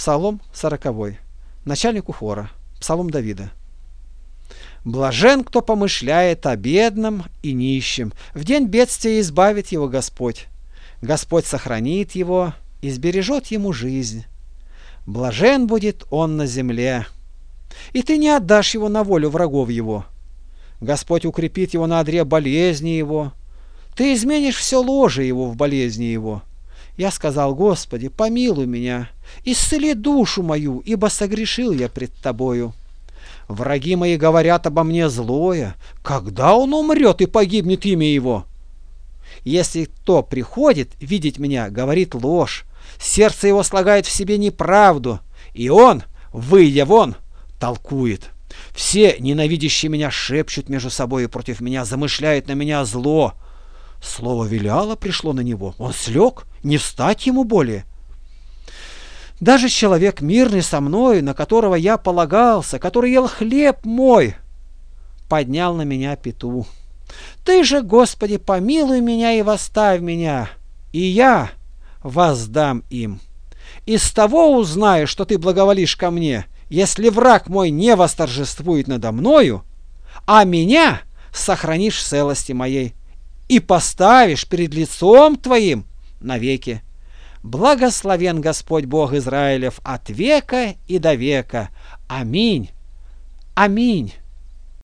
Псалом 40. Начальнику хора. Псалом Давида. Блажен, кто помышляет о бедном и нищем. В день бедствия избавит его Господь. Господь сохранит его и сбережет ему жизнь. Блажен будет он на земле. И ты не отдашь его на волю врагов его. Господь укрепит его на одре болезни его. Ты изменишь все ложе его в болезни его. Я сказал: Господи, помилуй меня, исцели душу мою, ибо согрешил я пред Тобою. Враги мои говорят обо мне злое. Когда он умрет и погибнет имя его? Если кто приходит видеть меня, говорит ложь, сердце его слагает в себе неправду, и он, выйдя вон, толкует. Все ненавидящие меня шепчут между собой и против меня, замышляют на меня зло. Слово Велиала пришло на него, он слег, не встать ему более. Даже человек мирный со мною, на которого я полагался, который ел хлеб мой, поднял на меня пету. Ты же, Господи, помилуй меня и восставь меня, и я воздам им. Из того узнаю, что ты благоволишь ко мне, если враг мой не восторжествует надо мною, а меня сохранишь в целости моей и поставишь перед лицом твоим навеки. Благословен Господь Бог Израилев от века и до века. Аминь. Аминь.